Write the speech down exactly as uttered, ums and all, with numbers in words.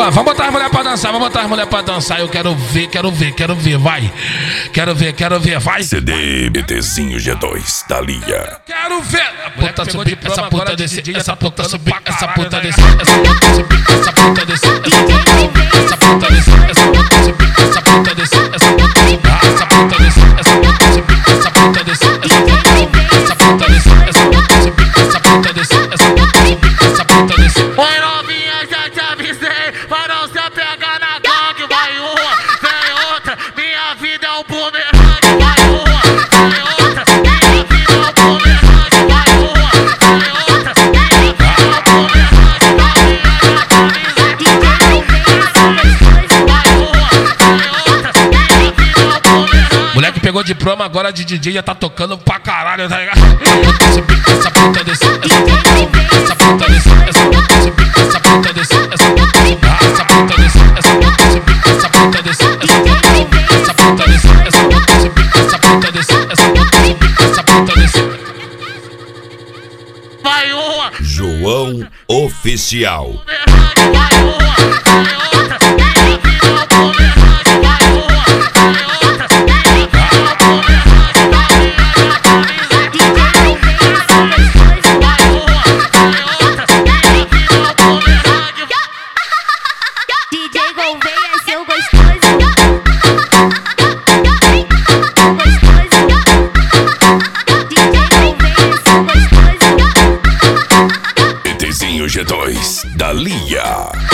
Opa, vamos botar as mulheres pra dançar, vamos botar as mulheres pra dançar. Eu quero ver, quero ver, quero ver, vai. Quero ver, quero ver, vai. C D ETzinho G dois da Lia. Quero ver. Puta subir, essa puta descer, essa puta subir, essa puta descer, descer, essa puta subir, essa puta descer, essa puta descer, essa puta subir, essa puta descer, essa puta subir, essa puta descer, essa puta subir, essa puta descer, essa puta subir, essa puta descer, essa puta subir, essa puta descer, essa puta subir, essa puta descer. Oi, novinha, já te avisei, pra não se apegar na gangue. Vai uma, vem outra, minha vida é um bumerangue. Vai uma, vem outra, minha vida é um bumerangue. Vai uma, vem outra, minha vida é um bumerangue. Novinha, já te avisei, vai uma, vem outra, minha vida é um bumerangue. Moleque pegou diploma, agora de D J já tá tocando pra caralho, tá ligado? Essa puta subir, essa puta descer, essa puta subir, essa puta descer, essa puta subir, essa puta descer, essa puta subir, essa puta descer, essa puta subir, essa puta descer, essa puta subir, essa puta descer, essa puta subir, essa puta descer, essa puta subir, essa puta descer. Vai uma, João Oficial. vai uma, vem outra, minha vida é um bumerangue. Vai uma, vem outra, minha vida é um bumerangue. Novinha, já te avisei, vai uma, vem outra, minha vida é um bumerangue. D J Gouveia, seu gostoso. Gostoso. D J Gouveia, seu gostoso. ETzinho G dois da Lia.